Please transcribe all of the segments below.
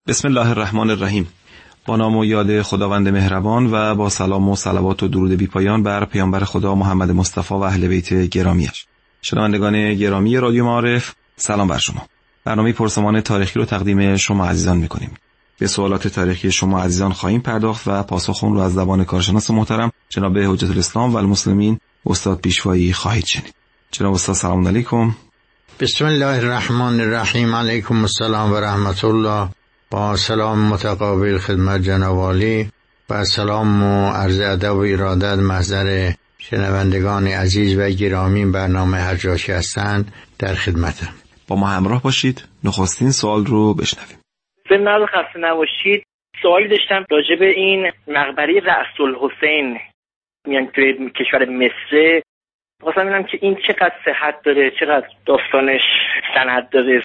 بسم الله الرحمن الرحیم. با نام و یاد خداوند مهربان و با سلام و صلوات و درود بی پایان بر پیامبر خدا محمد مصطفی و اهل بیت گرامیش. شنوندگان گرامی رادیو معارف، سلام بر شما. برنامه پرسمان تاریخی رو تقدیم شما عزیزان می‌کنیم. به سوالات تاریخی شما عزیزان خواهیم پرداخت و پاسخ اون رو از زبان کارشناس محترم جناب حجت الاسلام و المسلمین استاد پیشوایی خواهید شنید. جناب استاد سلام علیکم. بسم الله الرحمن الرحیم. علیکم السلام و رحمت الله. با سلام متقابل خدمت جناب عالی و سلام و عرض ادب و ارادت محضر شنوندگان عزیز و گرامی برنامه هر جا که هستند در خدمتم. با ما همراه باشید. نخستین سوال رو بشنویم. ضمن خسته نباشید. سوالی داشتم راجع به این مقبره رأس الحسین میان توی کشور مصر. خواستم ببینم که این چقدر صحت داره، چقدر داستانش سند داره.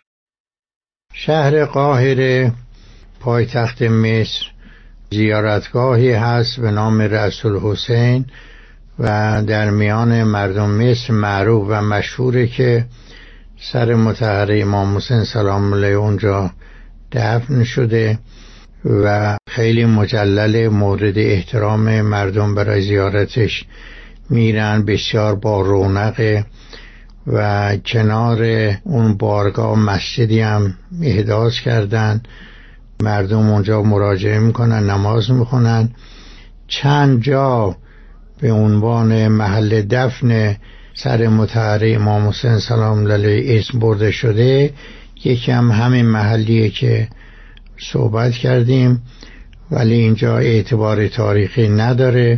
شهر قاهره پایتخت مصر زیارتگاهی هست به نام رأس الحسین و در میان مردم مصر معروف و مشهوره که سر مطهر امام حسین سلام الله اونجا دفن شده و خیلی مجلل، مورد احترام مردم برای زیارتش میرن. بسیار با رونقه و کنار اون بارگاه مسجدی هم احداث کردن. مردم اونجا مراجعه میکنن، نماز میخونن. چند جا به عنوان محل دفن سر مطهر امام حسین سلام الله علیه اسم برده شده. یکی هم همین محلیه که صحبت کردیم، ولی اینجا اعتبار تاریخی نداره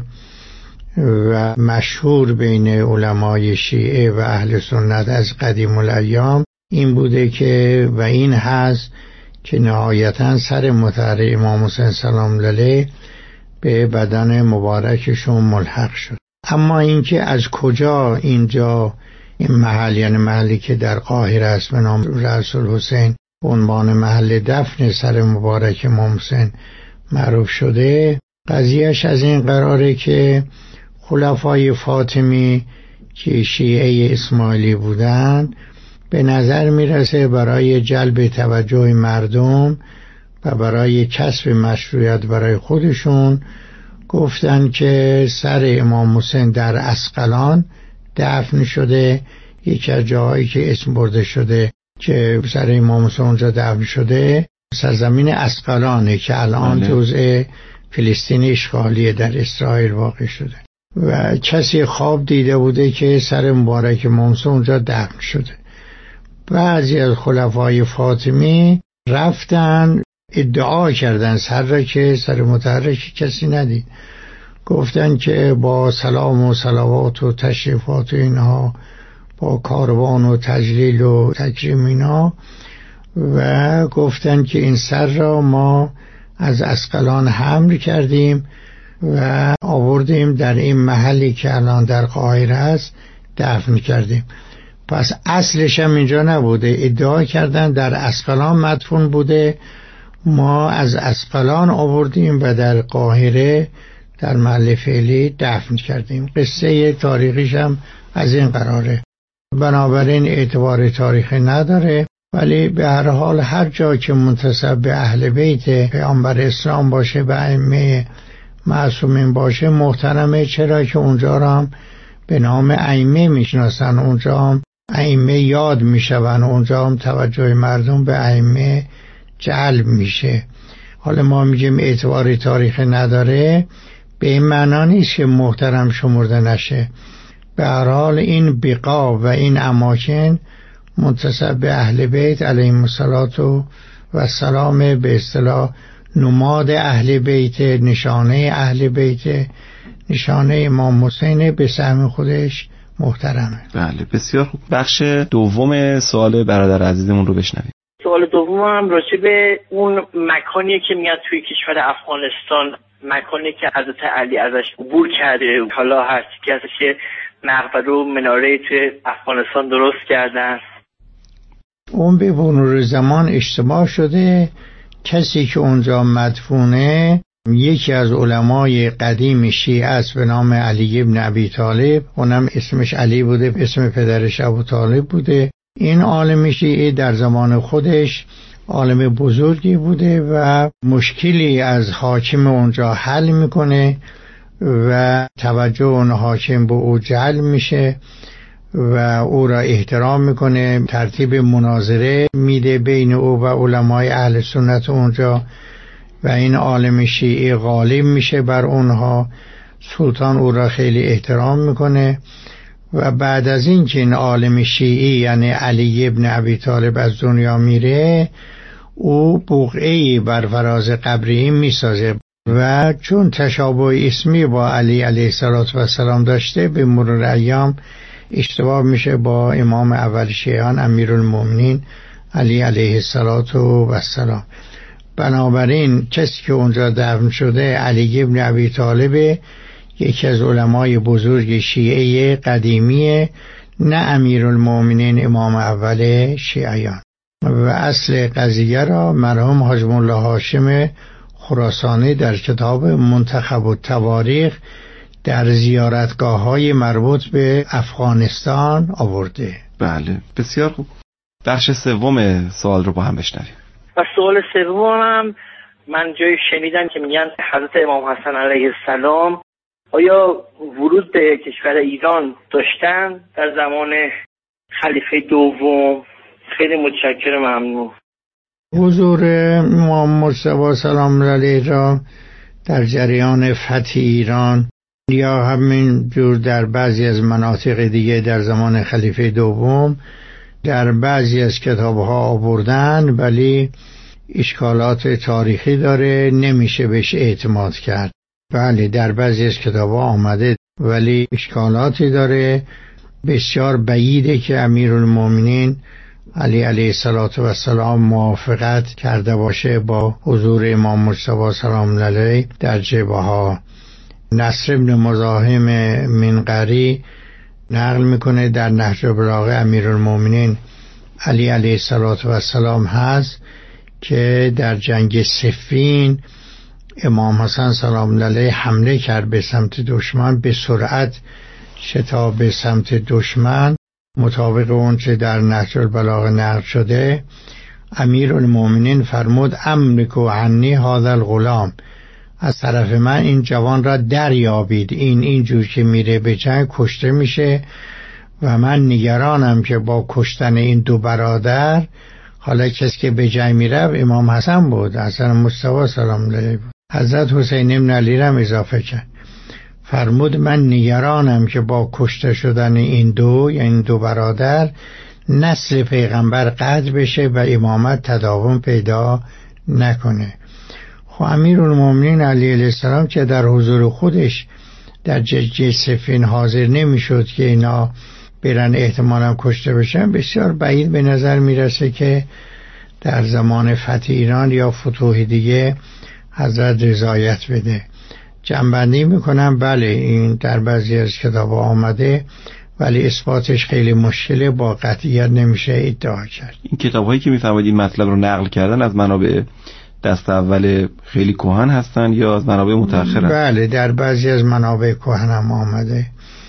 و مشهور بین علمای شیعه و اهل سنت از قدیم الایام این بوده که و این هست که نهایتا سر مطهر امام حسین سلام الله علیه به بدن مبارکشون ملحق شد. اما اینکه از کجا اینجا این محل، یعنی محلی که در قاهره است به نام رأس الحسین، عنوان محل دفن سر مبارک امام حسین معروف شده، قضیهش از این قراره که خلفای فاطمی که شیعه اسماعیلی بودن به نظر میرسه برای جلب توجه مردم و برای کسب مشروعیت برای خودشون گفتن که سر امام حسین در اسقلان دفن شده. یکی از جاهایی که اسم برده شده که سر امام حسین اونجا دفن شده سرزمین اسقلانه که الان جزء فلسطین اشغالی در اسرائیل واقع شده و کسی خواب دیده بوده که سر مبارک امام حسین اونجا دفن شده. بعضی از خلفای فاطمی رفتن ادعا کردن سر را که سر مطهر کسی ندید. گفتن که با سلام و صلوات و تشریفات و اینها، با کاروان و تجلیل و تکریم اینا، و گفتن که این سر را ما از اسقلان حمل کردیم و آوردیم در این محلی که الان در قاهره است دفن کردیم. پس اصلش هم اینجا نبوده. ادعا کردن در اسقلان مدفون بوده، ما از اسقلان آوردیم و در قاهره در محل فعلی دفن کردیم. قصه تاریخیش هم از این قراره. بنابراین اعتبار تاریخی نداره، ولی به هر حال هر جا که منتسب به اهل بیت پیامبر اسلام باشه، به ائمه معصومین باشه، محترمه. چرا که اونجا را هم به نام ائمه میشناسن، اونجا هم ائمه یاد میشون، اونجا هم توجه مردم به ائمه جلب میشه. حالا ما میگیم اعتبار تاریخی نداره، به این معنا نیست که محترم شمرده نشه. به هر حال این بقا و این اماکن منتسب به اهل بیت علیهم السلام به اصطلاح نماد اهل بیت، نشانه اهل بیت، نشانه امام حسین به سهم خودش محترمه. بله، بسیار خوب. بخش دوم سوال برادر عزیزمون رو بشنویم. سوال دوم هم راجع به اون مکانی که میاد توی کشور افغانستان، مکانی که حضرت علی ازش عبور کرده، حالا هستی که ازش مقبره و مناره توی افغانستان درست کردن. اون به مرور زمان اشتباه شده. کسی که اونجا مدفونه یکی از علمای قدیم شیعه است به نام علی ابن ابی طالب. اونم اسمش علی بوده، اسم پدرش ابو طالب بوده. این عالم شیعه در زمان خودش عالم بزرگی بوده و مشکلی از حاکم اونجا حل میکنه و توجه اون حاکم به او جلب میشه و او را احترام میکنه، ترتیب مناظره میده بین او و علمای اهل سنت اونجا و این عالم شیعی غالب میشه بر اونها. سلطان او را خیلی احترام میکنه و بعد از این که این عالم شیعی یعنی علی ابن ابی طالب از دنیا میره، او بقعه‌ای بر فراز قبر این میسازه و چون تشابه اسمی با علی علیه السلام داشته، به مرور ایام اشتباه میشه با امام اول شیعیان امیرالمومنین علی علیه السلام. بنابراین کسی که اونجا دفن شده علی ابن ابی طالب، یکی از علمای بزرگ شیعه قدیمی، نه امیرالمومنین امام اول شیعیان. و اصل قضیه را مرحوم حاج مولا هاشم خراسانی در کتاب منتخب التواریخ در زیارتگاه‌های مربوط به افغانستان آورده. بله، بسیار خوب. بخش سوم سوال رو با هم بشنویم. و سوال سومم، من جایی شنیدم که میگن حضرت امام حسن علیه السلام آیا ورود به کشور ایران داشتن در زمان خلیفه دوم؟ خیلی متشکرم، ممنون. حضور امام مصطفی سلام علیه را در جریان فتح ایران یا همین جور در بعضی از مناطق دیگه در زمان خلیفه دوم در بعضی از کتاب‌ها آوردن، ولی اشکالات تاریخی داره، نمیشه بهش اعتماد کرد. بله، در بعضی از کتاب‌ها آمده ولی اشکالاتی داره. بسیار بعیده که امیرالمومنین علی علیه السلام موافقت کرده باشه با حضور امام مصطفی سلام علیه در جبهه‌ها. نصر ابن مزاحم منقری نقل میکنه در نهج البلاغه امیرالمومنین علی علیه السلام هست که در جنگ صفین امام حسن سلام علیه حمله کرد به سمت دشمن، به سرعت شتاب به سمت دشمن. مطابق اون چه در نهج البلاغه نقل شده، امیرالمومنین فرمود املکوا عنی هذا الغلام، از طرف من این جوان را دریابید، این جور که میره به جنگ کشته میشه و من نگرانم که با کشتن این دو برادر، حالا کسی که به جنگ میره امام حسن بود، حسن مصطفی سلام علیه بود، حضرت حسین ابن علی را اضافه کرد. فرمود من نگرانم که با کشته شدن این دو برادر نسل پیغمبر قطع بشه و امامت تداوم پیدا نکنه. خب امیرالمومنین علیه السلام که در حضور خودش در جنگ صفین حاضر نمیشد که اینا برن احتمالا کشته بشن، بسیار بعید به نظر میرسه که در زمان فتح ایران یا فتوح دیگه حضرت رضایت بده. جنبندی میکنم، بله این در بعضی از کتاب‌ها آمده ولی اثباتش خیلی مشکله، با قطعیت نمیشه ادعا کرد. این کتاب‌هایی که میفرمایید این مطلب رو نقل کردن از منابع دست اول خیلی کهن هستن یا از منابع متأخر هستن؟ بله، در بعضی از منابع کهن هم آمده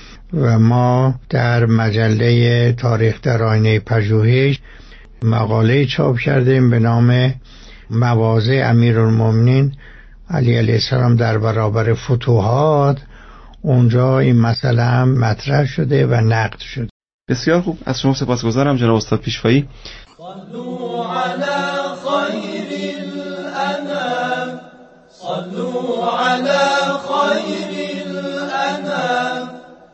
و ما در مجله تاریخ در آینه پژوهش مقاله چاپ کردیم به نام مواضع امیرالمومنین علی علیه السلام در برابر فتوحات. اونجا این مسئله هم مطرح شده و نقد شده. بسیار خوب، از شما سپاسگزارم جناب استاد پیشوایی. صلوا علی خیر الانام، صلوا علی خیر الانام،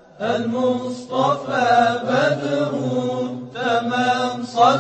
المصطفى بدر تمام،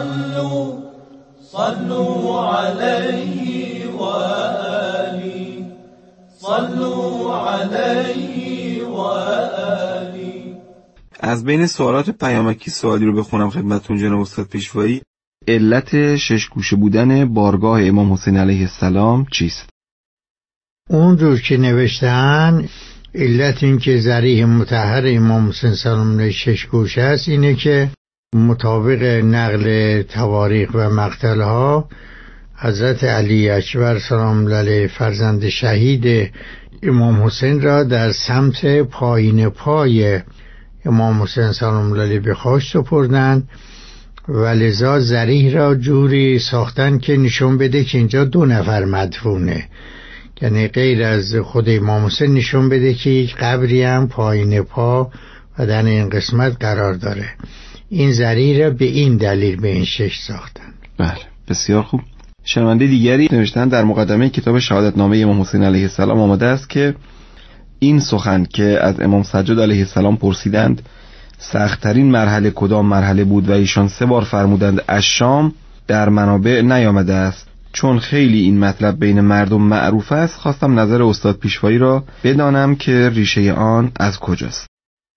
صلوا علیه و آله، صلوا علیه و آله. از بین سوالات پیامکی سوالی رو بخونم خدمتتون جناب استاد پیشوایی. علت ششگوشه بودن بارگاه امام حسین علیه السلام چیست؟ اونجور که نوشتن علت این که ذریح مطهر امام حسین سلام علیه ششگوشه است اینه که مطابق نقل تواریخ و مقتلها حضرت علی اکبر سلام علیه فرزند شهید امام حسین را در سمت پایین پای امام حسین سلام علیه به خاک سپردند و لذا ذریح را جوری ساختن که نشون بده که اینجا 2 نفر مدفونه، یعنی غیر از خود امام حسین نشون بده که یک قبری هم پایین پا و در این قسمت قرار داره. این ذریح را به این دلیل به این شکل ساختن. بله، بسیار خوب. شنونده دیگری نوشتن در مقدمه کتاب شهادتنامه امام حسین علیه السلام آمده است که این سخن که از امام سجاد علیه السلام پرسیدند سخت‌ترین مرحله کدام مرحله بود و ایشان 3 بار فرمودند الشام، در منابع نیامده است. چون خیلی این مطلب بین مردم معروف است، خواستم نظر استاد پیشوایی را بدانم که ریشه آن از کجاست.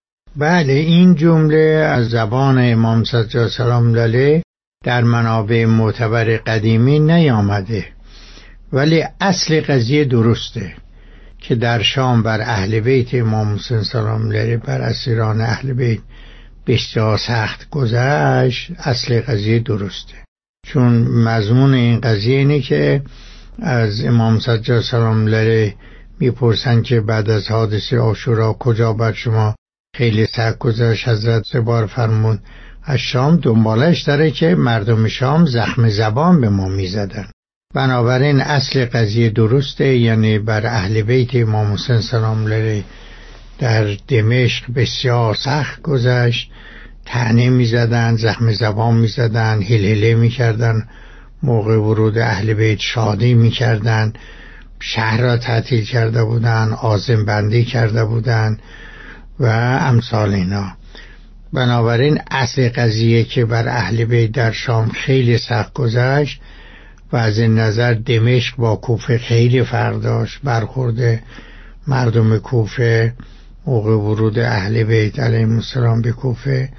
بله، این جمله از زبان امام سجاد سلام علیه در منابع معتبر قدیمی نیامده، ولی اصل قضیه درسته که در شام بر اهل بیت امام حسین سلام علیه، بر اسیران اهل بیت بسیار سخت گذشت. اصل قضیه درسته، چون مضمون این قضیه اینه که از امام سجاد سلام علیه میپرسن که بعد از حادثه عاشورا کجا بر شما خیلی سخت گذشت؟ حضرت 3 بار فرمود از شام. دنبالش داره که مردم شام زخم زبان به ما میزدن. بنابراین اصل قضیه درسته، یعنی بر اهل بیت امام حسین سلام علیه در دمشق بسیار سخت گذشت، طعنه میزدن، زخم زبان میزدن، هلهله میکردن، موقع ورود اهل بیت شادی میکردن، شهر را تعطیل کرده بودن، عازم بندی کرده بودن و امثال اینا. بنابراین اصل قضیه که بر اهل بیت در شام خیلی سخت گذشت و از این نظر دمشق با کوفه خیلی فرق داشت. برخورد مردم کوفه موقع ورود اهل بیت علیهم السلام به کوفه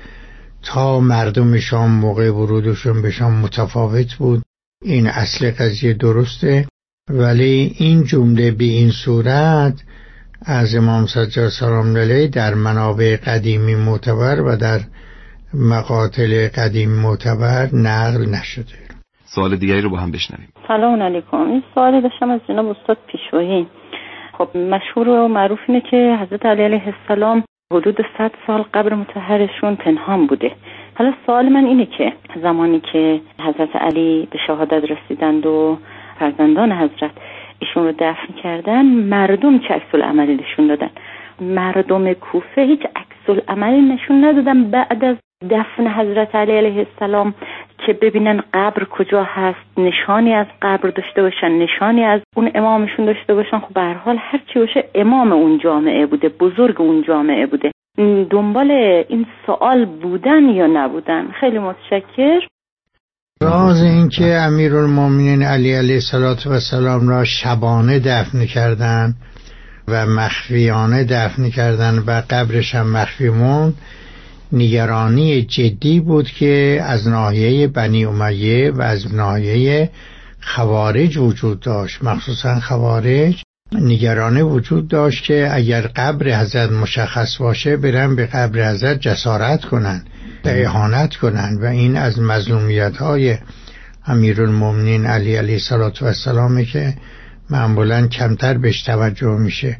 تا مردم شام موقع ورودشون به شام متفاوت بود. این اصل قضیه درسته، ولی این جمله به این صورت از امام سجاد سلام علیه در منابع قدیمی معتبر و در مقاتل قدیمی معتبر نقل نشده. سوال دیگری رو با هم بشنویم. سلام علیکم. این سوالی داشتم از جناب استاد پیشوایی. خب مشهور و معروف اینه که حضرت علی علیه السلام حدود 100 سال قبر مطهرشون پنهان بوده. حالا سوال من اینه که زمانی که حضرت علی به شهادت رسیدند و فرزندان حضرت ایشون رو دفن کردن، مردم چه عکس‌العملی نشون دادن؟ مردم کوفه هیچ عکس‌العملی نشون ندادن بعد از دفن حضرت علی علیه السلام که ببینن قبر کجا هست، نشانی از قبر داشته باشن، نشانی از اون امامشون داشته باشن. خب به هر حال هر چی باشه امام اون جامعه بوده، بزرگ اون جامعه بوده. دنبال این سوال بودن یا نبودن؟ خیلی متشکر. راز این که امیرالمومنین علی علیه السلام را شبانه دفن کردن و مخفیانه دفن کردن و قبرش هم مخفی موند، نگرانی جدی بود که از ناحیه بنی امیه و از ناحیه خوارج وجود داشت. مخصوصا خوارج نگرانی وجود داشت که اگر قبر حضرت مشخص باشه برن به قبر حضرت جسارت کنن، اهانت کنن، و این از مظلومیت‌های امیرالمومنین علی علیه السلام که معمولاً کمتر بهش توجه میشه.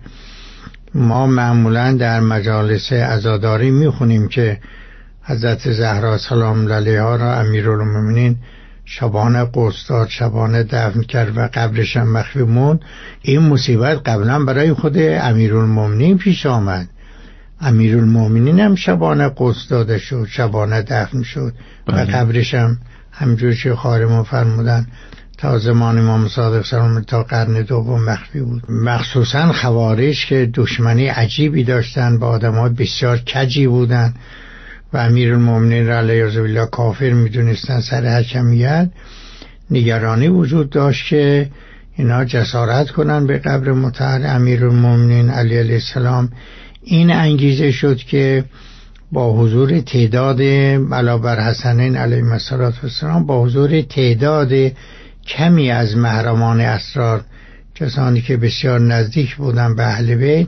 ما معمولاً در مجالس عزاداری میخونیم که حضرت زهرا سلام علیها را امیرالمومنین شبانه قدس داد، شبانه دفن کرد و قبرش هم مخفی موند. این مصیبت قبلا برای خود امیرالمومنین پیش آمد. امیرالمومنین هم شبانه قدس داده شد، شبانه دفن شد و قبرش هم همجور که خارمون فرمودن تا زمان امام صادق سلام تا قرن دوم مخفی بود. مخصوصا خوارج که دشمنی عجیبی داشتن، با آدم‌ها بسیار کجی بودن و امیرالمومنین را علیه بالله کافر میدونستن. سر حکمیت نگرانی وجود داشت که اینا جسارت کنن به قبر مطهر امیرالمومنین علی علیه السلام. این انگیزه شد که با حضور تعداد علاوه بر حسنین علیه السلام، با حضور تعداد کمی از محرمان اسرار، کسانی که بسیار نزدیک بودن به اهل بیت،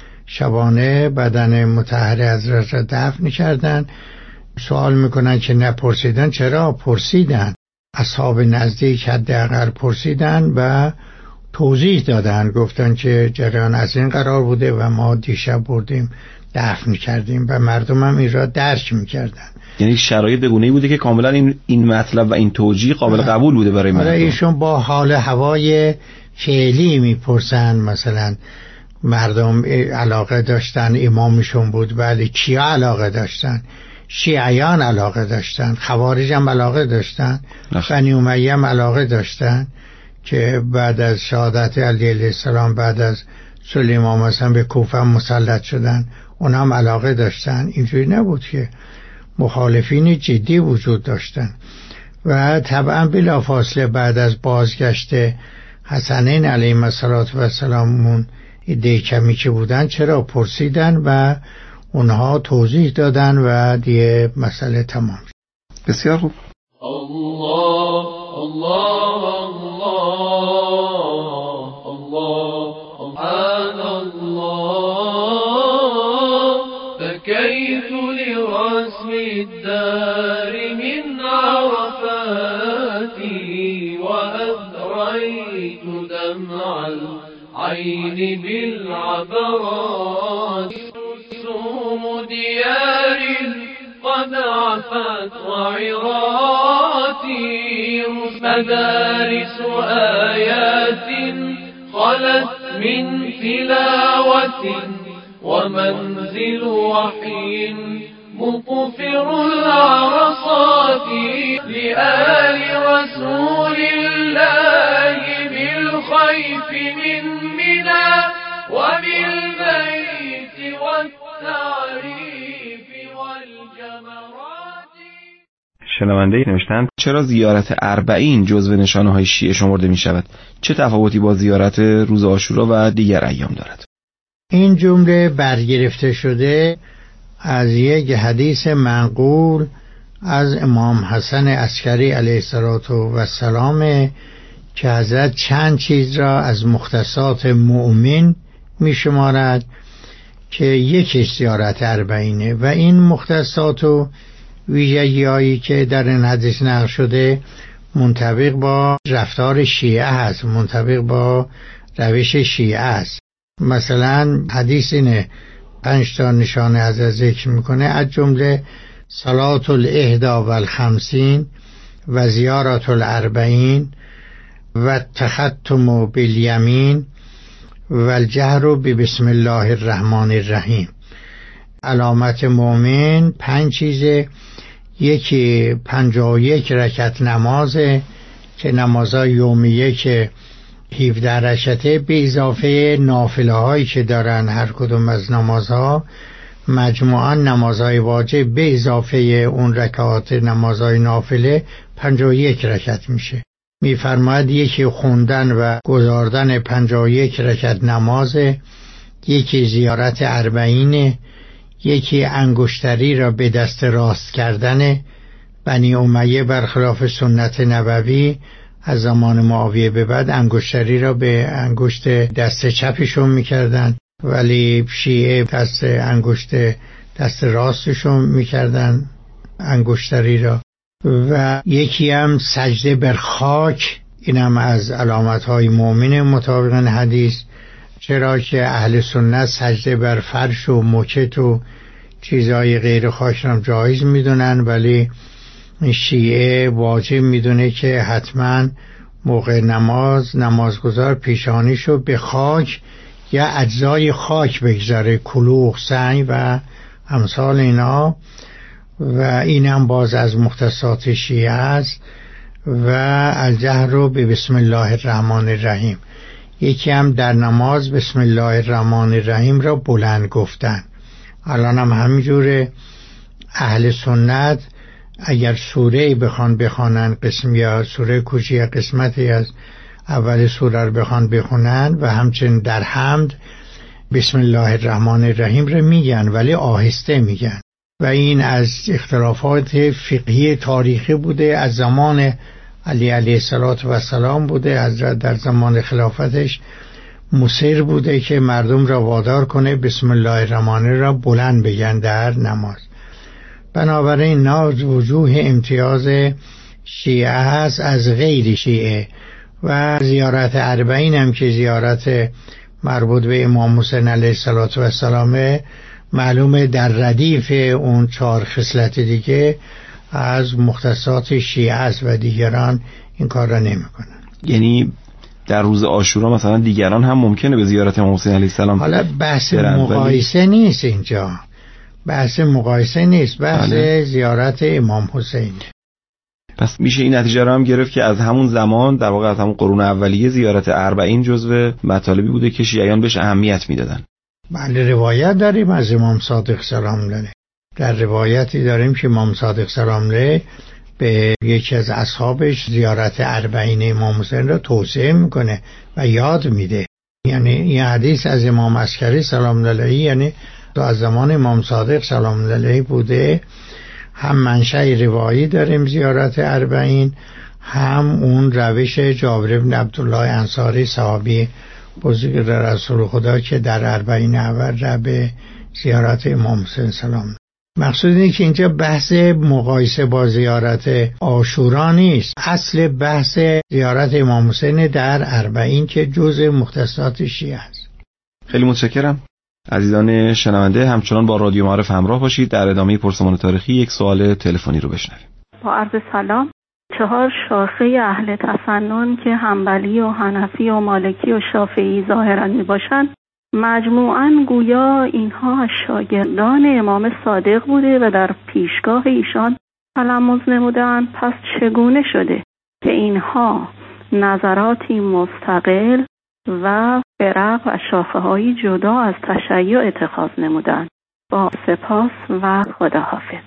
شبانه بدن مطهر حضرت را دفن کردند. سوال میکنن که نپرسیدن؟ چرا پرسیدن؟ اصحاب نزدیک حداقل پرسیدن و توضیح دادن، گفتن که جریان از این قرار بوده و ما دیشب بردیم دفن کردیم و مردم هم این را درک میکردن. یعنی شرایط بگونه‌ای بوده که کاملا این مطلب و این توجیه قابل قبول بوده برای مردم. ایشون با حال هوای فعلی میپرسن، مثلا مردم علاقه داشتن، امامشون بود، بله کیا علاقه داشتن؟ شیعیان علاقه داشتن، خوارج هم علاقه داشتن، بنی امیه هم علاقه داشتن که بعد از شهادت علی علیه السلام، بعد از سلیمان مثلا به کوفه مسلط شدن، اونا هم علاقه داشتن. اینجوری نبود که مخالفین جدی وجود داشتن. و طبعا بلافاصله بعد از بازگشت حسنین علیهم السلام ایده کمی که بودن چرا پرسیدن و اونها توضیح دادن و دیگه مسئله تمام. بسیار خوب. الله الله الله الله سبحان الله بكيت لرسم الدار من عرفاتي وأذريت دمع العين بالعبرات رسوم ديار قد عفت وعراتي مدارس آيات خلت من تلاوة ومنزل وحي مطفر العرصات لآل رسول الله بالخيف من منى وبالبيت والتعريف والجمرات. شنونده نوشتند چرا زیارت اربعین جزو نشانه‌های شیعه شمرده می شود؟ چه تفاوتی با زیارت روز عاشورا و دیگر ایام دارد؟ این جمله برگرفته شده از یک حدیث منقول از امام حسن عسکری علیه السلام که حضرت چند چیز را از مختصات مؤمن می شمارد که یکیش زیارت اربعینه و این مختصات و ویژگی‌هایی که در این حدیث نقل شده منطبق با رفتار شیعه هست، منطبق با روش شیعه است. مثلا حدیث اینه 5 تا نشانه از ذکر میکنه، از جمله صلات الاحدا و الخمسین و زیارت الاربعین و تختم بالیمین و الجهر بسم الله الرحمن الرحیم. علامت مؤمن 5 چیزه. یکی 51 رکعت نمازه که نمازهای یومیه که 17 رکعته به اضافه نافله هایی که دارن هر کدوم از نمازها، مجموعاً نمازهای واجب به اضافه اون رکعات نمازهای نافله 51 رکعت میشه. میفرماید یکی خوندن و گزاردن 51 رکعت نمازه، یکی زیارت اربعینه، یکی انگشتری را به دست راست کردن. بنی امیه برخلاف سنت نبوی از زمان معاویه به بعد انگشتری را به انگشت دست چپشون میکردن، ولی شیعه انگشت دست راستشون میکردن انگشتری را. و یکی هم سجده بر خاک، اینم از علامتهای مؤمن مطابق حدیث، چرا که اهل سنت سجده بر فرش و موکت و چیزهای غیر خاک را جایز میدونن، ولی شیعه واجب میدونه که حتما موقع نمازگزار پیشانیشو به خاک یا اجزای خاک بگذاره، کلوخ، سنگ و امثال اینا. و اینم باز از مختصات شیعه است. و الجهر رو به بسم الله الرحمن الرحیم، یکی هم در نماز بسم الله الرحمن الرحیم را بلند گفتن. الان هم همینجوره. اهل سنت اگر سوره بخوان بخوانن، قسم یا سوره کوچی قسمتی از اول سوره رو بخوان بخونن و همچنین در حمد بسم الله الرحمن الرحیم رو میگن، ولی آهسته میگن. و این از اختلافات فقهی تاریخی بوده، از زمان علی علیه السلام بوده. حضرت در زمان خلافتش مصر بوده که مردم را وادار کنه بسم الله الرحمن را بلند بگن در نماز. بنابراین ناز وجوه امتیاز شیعه هست از غیر شیعه. و زیارت اربعین هم که زیارت مربوط به امام حسین علیه السلام معلومه در ردیف اون 4 خصلت دیگه از مختصات شیعه است و دیگران این کار را نمی کنن. یعنی در روز عاشورا مثلا دیگران هم ممکنه به زیارت امام حسین علیه السلام. حالا بحث مقایسه نیست اینجا، بحث مقایسه نیست، بحث زیارت امام حسین. پس میشه این نتیجه رو هم گرفت که از همون زمان، در واقع از همون قرون اولیه، زیارت اربعین جزو مطالبی بوده که شیعیان بهش اهمیت میدادن. بله، روایت داریم از امام صادق سلام علیه. در روایتی داریم که امام صادق سلام علیه به یکی از اصحابش زیارت اربعین امام حسین را توصیه میکنه و یاد میده. یعنی این حدیث از امام عسکری سلام علیه، یعنی از زمان امام صادق سلام علیه بوده. هم منشأ روایی داریم زیارت اربعین، هم اون روش جابر بن عبدالله انصاری صحابی بزرگ رسول خدا که در اربعین اول را به زیارت امام حسین سلام. مقصود اینه که اینجا بحث مقایسه با زیارت عاشورا نیست، اصل بحث زیارت امام حسین در اربعین که جزء مختصات شیعه است. خیلی متشکرم. عزیزان شنونده، همچنان با رادیو معارف همراه باشید. در ادامه پرسمان تاریخی یک سوال تلفنی رو بشنویم. با عرض سلام. 4 شاخه اهل تسنن که حنبلی و حنفی و مالکی و شافعی ظاهرا می باشند، مجموعاً گویا اینها شاگردان امام صادق بوده و در پیشگاه ایشان تلمذ نمودند. پس چگونه شده که اینها نظراتی مستقل و فرق و شاخه‌های جدا از تشیع اتخاذ نمودند؟ با سپاس و خداحافظ.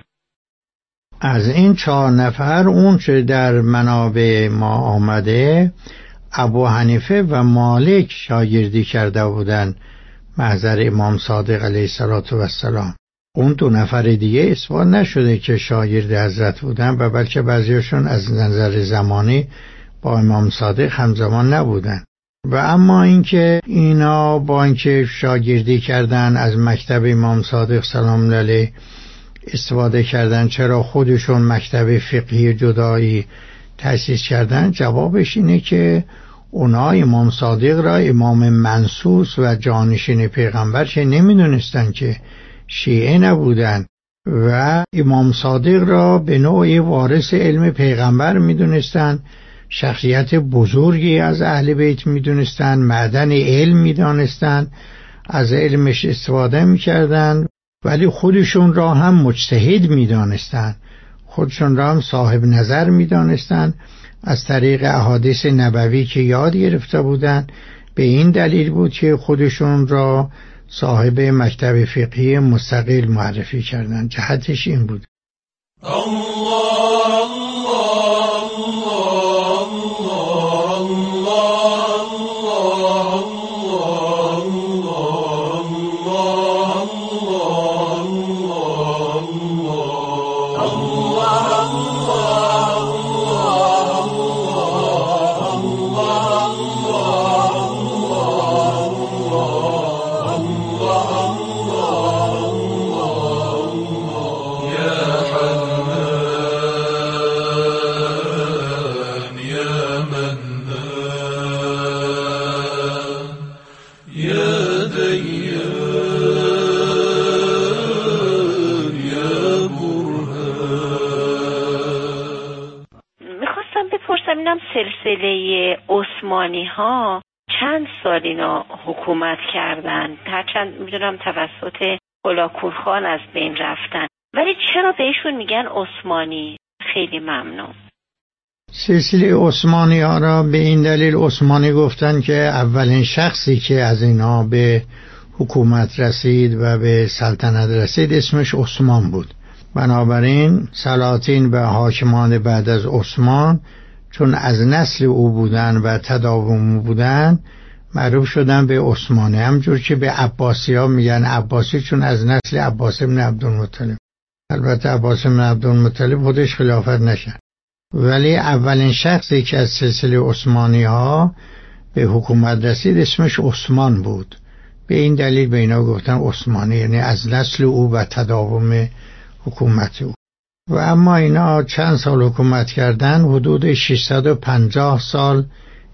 از این 4 نفر اون چه در منابع ما آمده، ابو حنیفه و مالک شاگردی کرده بودند محضر امام صادق علیه السلام. اون 2 نفر دیگه اثبات نشده که شاگرد حضرت بودن و بلکه بعضیشون از نظر زمانی با امام صادق همزمان نبودن. و اما اینکه اینا با اینکه شاگردی کردن از مکتب امام صادق سلام علیه استفاده کردن، چرا خودشون مکتب فقهی جدایی تأسیس کردن؟ جوابش اینه که اونا امام صادق را امام منصوص و جانشین پیغمبر چه نمیدونستن، که شیعه نبودن و امام صادق را به نوعی وارث علم پیغمبر میدونستن، شخصیت بزرگی از اهل بیت میدونستن، معدن علم میدانستن، از علمش استفاده میکردن، ولی خودشون را هم مجتهد میدانستن، خودشون را هم صاحب نظر میدانستن از طریق احادیث نبوی که یاد گرفته بودند. به این دلیل بود که خودشون را صاحب مکتب فقهی مستقل معرفی کردند. جهتش این بود. سلسله عثمانی ها چند سال اینا حکومت کردن؟ هرچند میدونم توسط هولاکو خان از بین رفتن، ولی چرا بهشون میگن عثمانی؟ خیلی ممنون. سلسله عثمانی ها را به این دلیل عثمانی گفتن که اولین شخصی که از اینا به حکومت رسید و به سلطنت رسید اسمش عثمان بود. بنابراین سلاطین و حاکمان بعد از عثمان چون از نسل او بودن و تداوم بودن معروف شدن به عثمانی. همجور که به عباسی ها میگن عباسی چون از نسل عباس بن عبدالمطلب. البته عباس بن عبدالمطلب خودش خلافت نشد، ولی اولین شخصی که از سلسله عثمانی ها به حکومت رسید اسمش عثمان بود. به این دلیل به اینا گفتن عثمانی، یعنی از نسل او و تداوم حکومت او. و اما اینا چند سال حکومت کردن، حدود 650 سال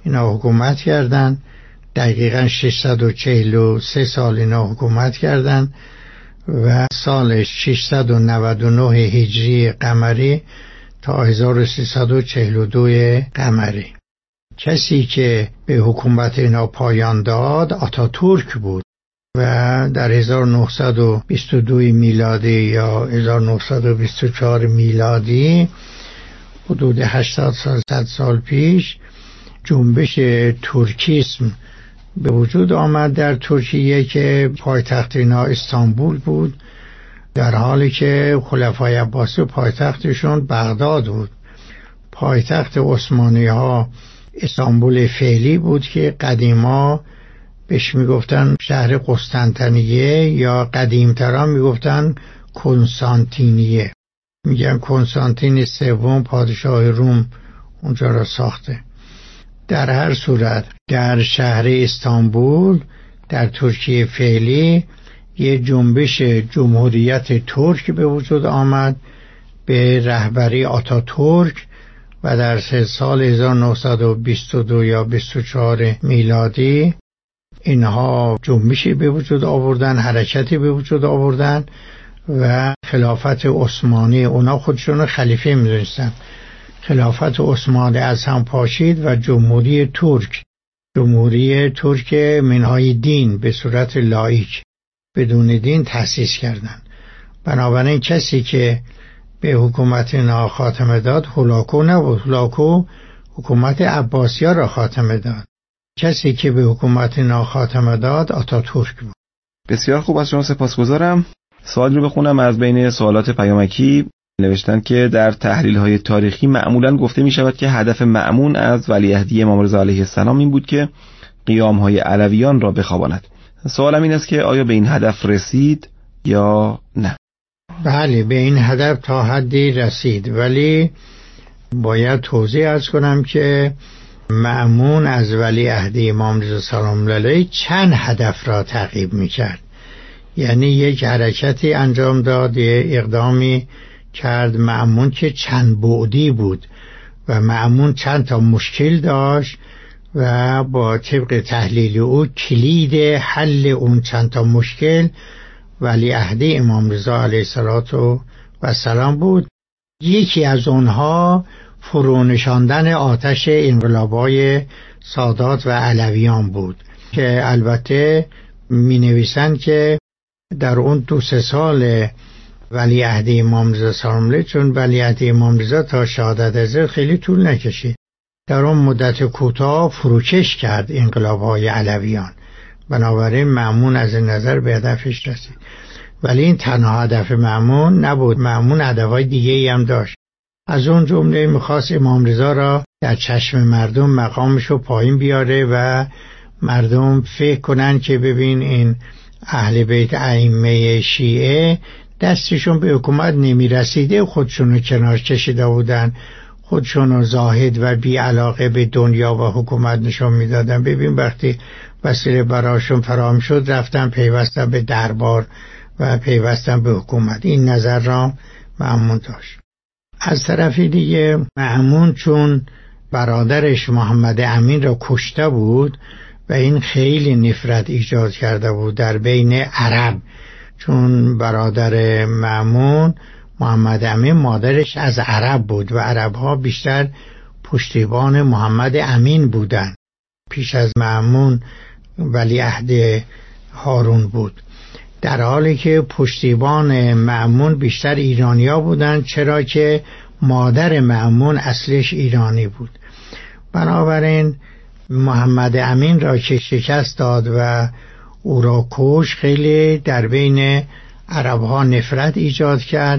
اینا حکومت کردن. دقیقا 643 سال اینا حکومت کردن و سال 699 هجری قمری تا 1342 قمری. کسی که به حکومت اینا پایان داد آتاتورک بود و در 1922 میلادی یا 1924 میلادی حدود 80 سال 100 سال پیش جنبش ترکیسم به وجود آمد در ترکیه که پایتخت اینا استانبول بود، در حالی که خلفای عباسی پایتختشون بغداد بود. پایتخت عثمانی ها استانبول فعلی بود که قدیما بهش میگفتن شهر قسطنطنیه یا قدیمتران میگفتن کنستانتینیه. میگن کنستانتین سوم پادشاه روم اونجا را ساخته. در هر صورت در شهر استانبول در ترکیه فعلی یه جنبش جمهوریت ترک به وجود آمد به رهبری آتاتورک و در سال 1922 یا 24 میلادی اینها جنبشی به وجود آوردن، حرکتی به وجود آوردن و خلافت عثمانی، اونا خودشون خلیفه می‌دونستن، خلافت عثمانی از هم پاشید و جمهوری ترک منهای دین به صورت لایک بدون دین تأسیس کردند. بنابراین کسی که به حکومت اینا خاتمه داد هولاکو نبود، هولاکو حکومت عباسی‌ها را خاتمه داد. کسی که به حکومت اینا خاتمه داد آتاتورک بود. بسیار خوب، از شما سپاسگزارم. سوال رو بخونم از بین سوالات پیامکی. نوشتن که در تحلیل‌های تاریخی معمولاً گفته می‌شود که هدف مأمون از ولیعهدی امام رضا علیه السلام این بود که قیام‌های علویان را بخواباند. سوالم این است که آیا به این هدف رسید یا نه؟ بله، به این هدف تا حدی رسید، ولی باید توضیح عرض کنم که مأمون از ولیعهد امام رضا سلام علیه چند هدف را تعقیب می‌کرد. یعنی یک حرکتی انجام داد، یک اقدامی کرد مأمون که چند بعدی بود و مأمون چند تا مشکل داشت و با طبق تحلیل او کلید حل اون چند تا مشکل ولیعهد امام رضا علیه السلام بود. یکی از اونها فرونشاندن آتش انقلابای سادات و علویان بود که البته می نویسند که در اون 2-3 سال ولیعهد امام رضا سلام علیه، چون ولیعهد امام رضا تا شهادت از خیلی طول نکشید، در اون مدت کوتاه فروکش کرد انقلاب‌های علویان. بنابراین مأمون از این نظر به هدفش رسید. ولی این تنها هدف مأمون نبود، مأمون هدف‌های دیگه‌ای هم داشت. از اون جمله می‌خواست امام رضا را در چشم مردم مقامش رو پایین بیاره و مردم فکر کنن که ببین این اهل بیت ائمه شیعه دستشون به حکومت نمیرسیده، خودشونو کنار کشیده بودن، خودشونو زاهد و بی علاقه به دنیا و حکومت نشون میدادن. ببین وقتی وسیله براشون فراهم شد رفتن پیوستن به دربار و پیوستن به حکومت. این نظر را مأمون داشت. از طرف دیگه مأمون چون برادرش محمد امین را کشته بود و این خیلی نفرت ایجاد کرده بود در بین عرب، چون برادر مأمون محمد امین مادرش از عرب بود و عرب‌ها بیشتر پشتیبان محمد امین بودند. پیش از مأمون ولیعهد هارون بود، در حالی که پشتیبان مأمون بیشتر ایرانی‌ها بودند، چرا که مادر مأمون اصلش ایرانی بود. بنابراین محمد امین را که شکست داد و او را کش، خیلی در بین عرب‌ها نفرت ایجاد کرد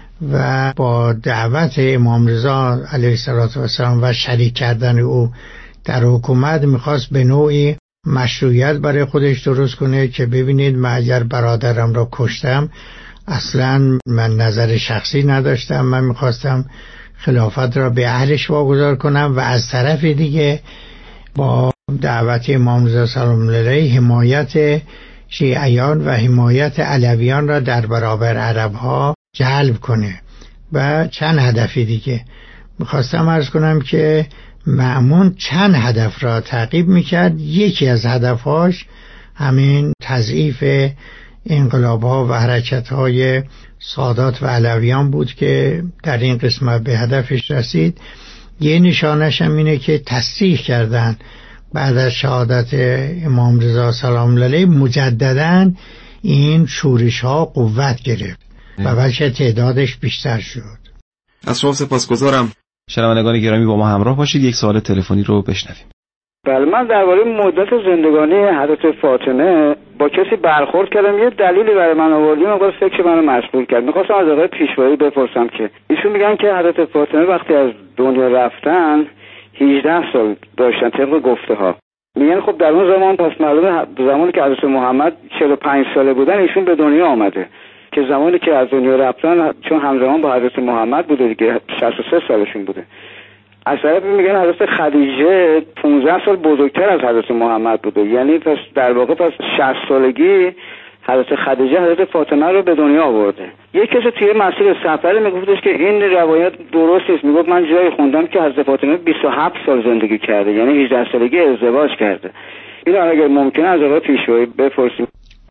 و با دعوت امام رضا علیه السلام و شریک کردن او در حکومت میخواست به نوعی مشروعیت برای خودش درست کنه که ببینید من اگر برادرم را کشتم اصلا من نظر شخصی نداشتم، من میخواستم خلافت را به اهلش واگذار کنم و از طرف دیگه با دعوت امام رضا سلام علیه حمایت شیعیان و حمایت علویان را در برابر عرب‌ها جلب کنه. و چند هدفی دیگه میخواستم عرض کنم که مأمون چند هدف را تعقیب میکرد. یکی از هدفهاش همین تضعیف انقلاب‌ها و حرکت‌های سادات و علویان بود که در این قسمت به هدفش رسید. یه نشانش هم اینه که تصریح کردن بعد از شهادت امام رضا سلام الله علیه مجدداً این شورش‌ها قوت گرفت و بلکه تعدادش بیشتر شد. از شما سپاسگزارم. شنوندگان گرامی با ما همراه باشید، یک سوال تلفنی رو بشنویم. بله، من درباره مدت زندگانی حضرت فاطمه با کسی برخورد کردم، یه دلیلی برای من آوردیم و فکر منو مشغول کرد. می‌خواستم از آقای پیشوایی بپرسم که ایشون میگن که حضرت فاطمه وقتی از دنیا رفتن 18 سال داشتن طبق گفته‌ها. میگن خب در اون زمان پس معلومه زمانی که حضرت محمد 45 ساله بودن ایشون به دنیا آمده، که زمانی که از دنیا رفتن چون همزمان با حضرت محمد بوده دیگه 63 سالشون بوده. از طرف میگن حضرت خدیجه 15 سال بزرگتر از حضرت محمد بوده، یعنی پس در واقع پس 60 سالگی حضرت خدیجه حضرت فاطمه رو به دنیا آورده. یک کسی توی مسیر سفری میگفتش که این روایت درست نیست. میگفت من جایی خوندم که حضرت فاطمه 27 سال زندگی کرده، یعنی 18 سالگی ازدواج کرده. این اگر ممکنه از آقای پیشوایی بپرسیم.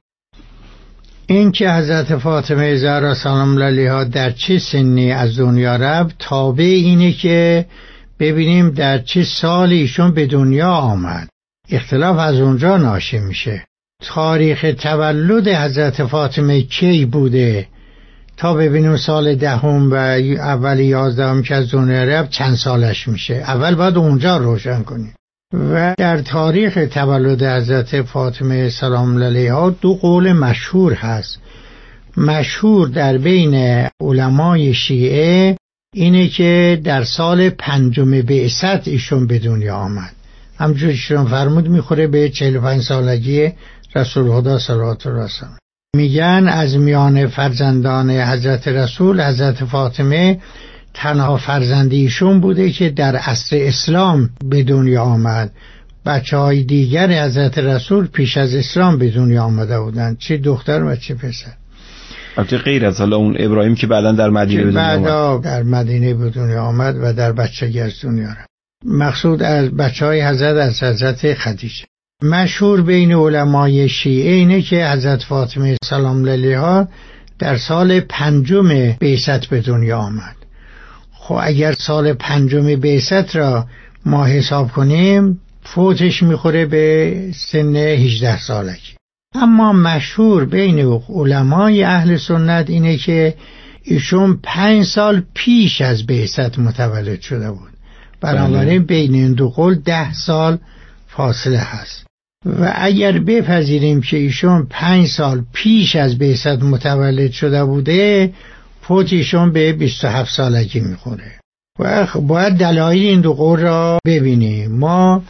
این که حضرت فاطمه زهرا سلام الله علیها در چه سنی از دنیا رفت تابع اینه که ببینیم در چه سالی ایشون به دنیا آمد. اختلاف از اونجا ناشی میشه. تاریخ تولد حضرت فاطمه کی بوده تا ببینیم سال 10 و اول 11 که از دنیا رفت چند سالش میشه. اول باید اونجا روشن کنیم. و در تاریخ تولد حضرت فاطمه سلام الله علیها 2 قول مشهور هست. مشهور در بین علمای شیعه اینه که در سال 5 بعثت ایشون به دنیا آمد. همچون ایشون فرمود میخوره به 45 سالگی رسول خدا صلوات الله علیه. میگن از میان فرزندان حضرت رسول حضرت فاطمه تنها فرزند ایشون بوده که در عصر اسلام به دنیا آمد. بچه‌های دیگر حضرت رسول پیش از اسلام به دنیا آمده بودند، چه دختر و چه پسر. البته غیر از حالا اون ابراهیم که بعداً در مدینه به دنیا آمد. در مدینه به دنیا آمد و در بچگی از دنیا رفت. مقصود از بچه‌های حضرت خدیجه. مشهور بین علمای شیعه اینه که حضرت فاطمه سلام الله علیها در سال 5 بعثت به دنیا آمد. خب اگر سال 5 بعثت را ما حساب کنیم فوتش میخوره به سن 18 سالگی. اما مشهور بین علمای اهل سنت اینه که ایشون 5 سال پیش از بعثت متولد شده بود. بنابراین بین این 2 قول 10 سال فاصله هست. و اگر بپذیریم که ایشون 5 سال پیش از بعثت متولد شده بوده فوت ایشون به 27 سالگی میخوره. و باید دلایل این 2 قول را ببینیم. ما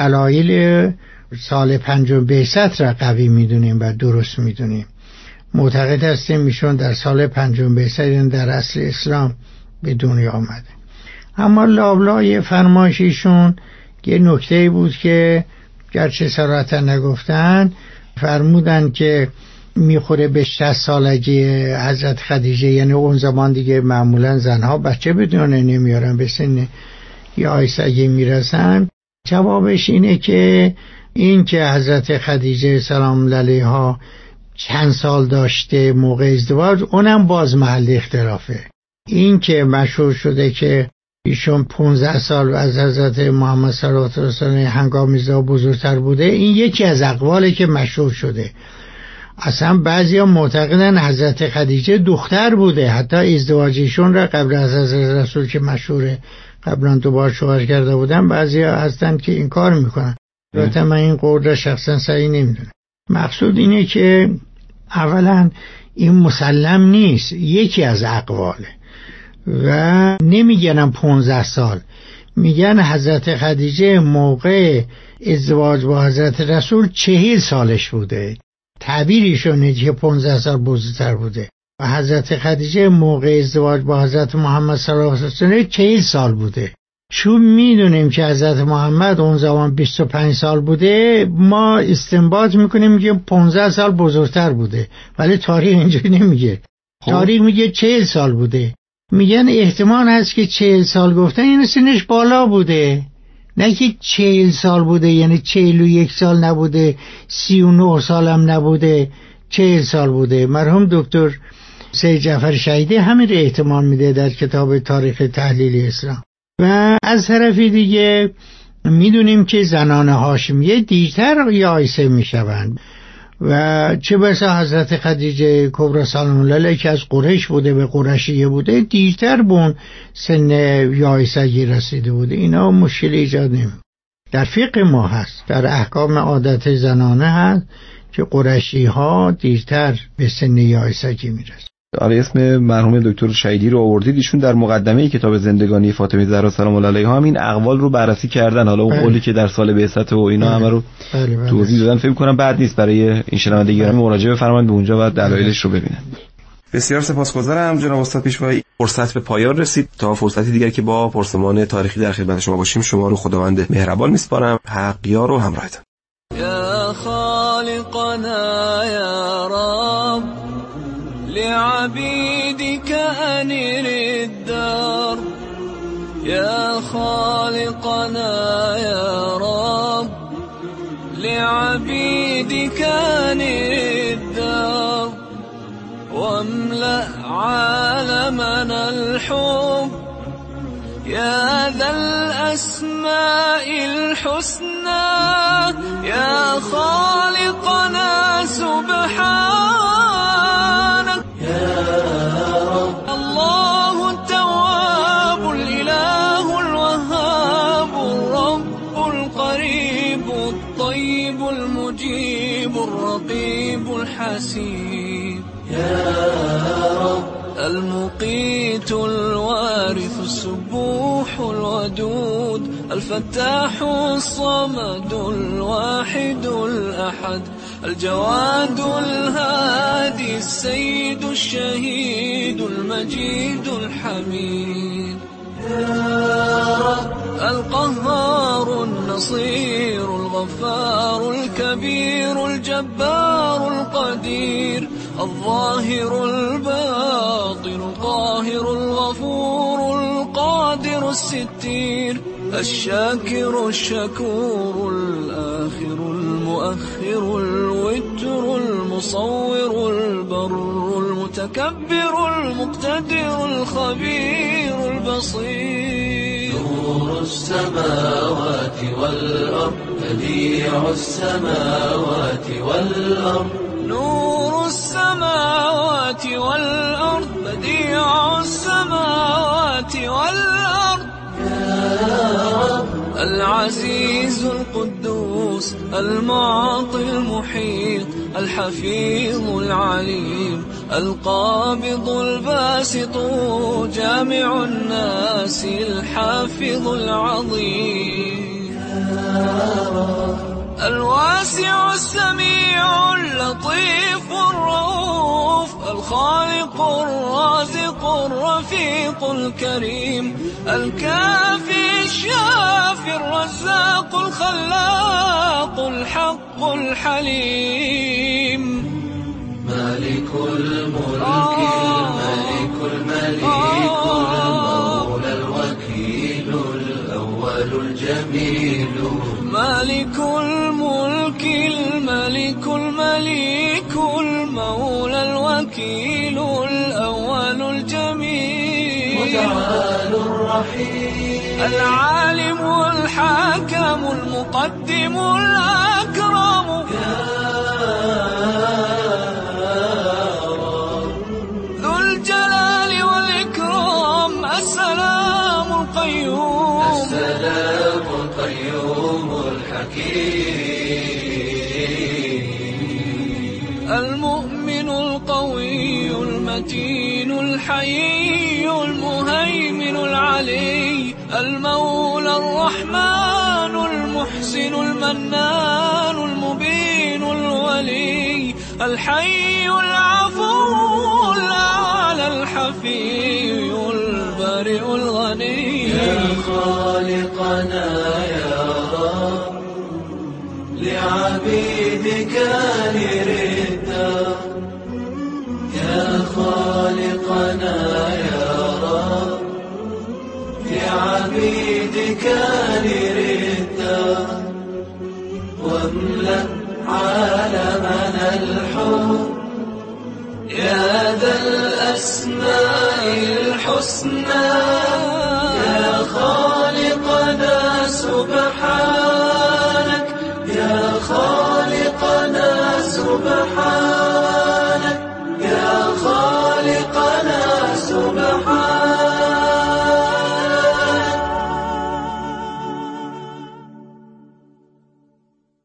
دلایل سال 5 بعثت را قوی میدونیم و درست میدونیم. معتقد هستیم ایشون در سال 5 بعثت در اصل اسلام به دنیا آمده. اما لابلای فرمایش ایشون یه نکته بود که گرچه صراحتا نگفتن، فرمودن که میخوره به 60 سالگی حضرت خدیجه، یعنی اون زمان دیگه معمولا زنها بچه بدون نمیارن، به سن یا آیسگی میرسن. جوابش اینه که این که حضرت خدیجه سلام الله علیها چند سال داشته موقع ازدواج اونم باز محل اختلافه. این که مشهور شده که ایشون 15 سال از حضرت محمد صلی الله علیه و سلم هنگام ازدواج بزرگتر بوده، این یکی از اقواله که مشهور شده. اصلا بعضیا معتقدن حضرت خدیجه دختر بوده، حتی ازدواجشون را قبل از حضرت رسول که مشهوره قبلا 2 بار شوهر کرده بودن، بعضیا هستن که این کار میکنن. البته من این قول را شخصا صحیح نمیدونم. مقصود اینه که اولا این مسلم نیست، یکی از اقواله و نمیگنم 15 سال، میگن حضرت خدیجه موقع ازدواج با حضرت رسول 40 سالش بوده. تعبیرشونه که 15 سال بزرگتر بوده و حضرت خدیجه موقع ازدواج با حضرت محمد صلی الله علیه و سلم 40 سال بوده. چون میدونیم که حضرت محمد اون زمان 25 سال بوده، ما استنباط میکنیم که 15 سال بزرگتر بوده، ولی تاریخ اینجوری نمیگه. تاریخ میگه 40 سال بوده. میگن احتمال هست که 40 سال گفتن این سنش بالا بوده، نه که 40 سال بوده، یعنی 41 سال نبوده، 39 سالم نبوده، 40 سال بوده. مرحوم دکتر سید جعفر شهیدی همین رو احتمال میده در کتاب تاریخ تحلیل اسلام. و از طرف دیگه میدونیم که زنان هاشمیه دیرتر یائسه میشوند و چه بسا حضرت خدیجه کبری سلام الله علیها که از قریش بوده به قریشیه بوده دیرتر بون سن یائسگی رسیده بوده. اینا مشکل ایجاد نمیکنه. در فقه ما هست، در احکام عادت زنانه هست که قریشی ها دیرتر به سن یائسگی میرسن. آره، اسم مرحوم دکتر شهیدی رو آوردید. ایشون در مقدمه کتاب زندگانی فاطمه زهرا سلام الله علیها همین اقوال رو بررسی کردن. حالا اون قولی که در سال بعثت و اینا همه رو توضیح دادن. فکر کنم بد نیست برای این شنونده گرامی مراجعه بفرمایید به اونجا و دلایلش رو ببینن. بسیار سپاسگزارم جناب استاد پیشوایی. فرصت به پایان رسید. تا فرصتی دیگر که با پرسمان تاریخی در خدمت شما باشیم، شما رو خداوند مهربان میسپارم. حق یار و همراهتان. یا خالقنا یا رب لعبيدك أنر الدار يا خالقنا يا رب لعبيدك أنر الدار واملأ عالمنا الحب يا ذا الأسماء الحسنى يا خالقنا سبحانك الله التواب الإله الوهاب الرب القريب الطيب المجيب الرقيب الحسيب يا رب المقيت الوارث السبوح الودود الفتاح الصمد الواحد الأحد الجواد الهادي السيد الشهيد المجيد الحميد يا رب القهار النصير الغفار الكبير الجبار القدير الظاهر الباطن القاهر الغفور القادر الستير الشاكر الشكور الآخر المؤخر الوتر المصور البر المتكبر المقتدر الخبير البصير نور السماوات والأرض بديع السماوات والأرض نور السماوات والأرض بديع السماوات والأرض العزيز القدوس المعطي المحيط الحفيظ العليم القابض الباسط جامع الناس الحافظ العظيم الواسع السميع اللطيف الرؤوف الخالق الرازق الرفيق الكريم الكافي الشافي الرزاق الخلاق الحق الحليم مالك الملك الملك المليك المولى الوكيل الأول الجميل مالك الملك الملك المليك المولى الوكيل الأول الجميل متعال الرحيم العالم الحاكم المقدم الأكرم ذو الجلال والإكرام السلام القيوم السلام القيوم الحكيم المؤمن القوي المتين الحيي المهيمن العلي المولى الرحمن المحسن المنان المبين الولي الحي العفو الأعلى الحفي البارئ الغني يا خالقنا يا رب لعبيدك نردا يا خالقنا يا رب لعبيدك نردا املأ عالمنا الحب يا ذا الأسماء الحسنى يا خالقنا سبحانك يا خالقنا سبحانك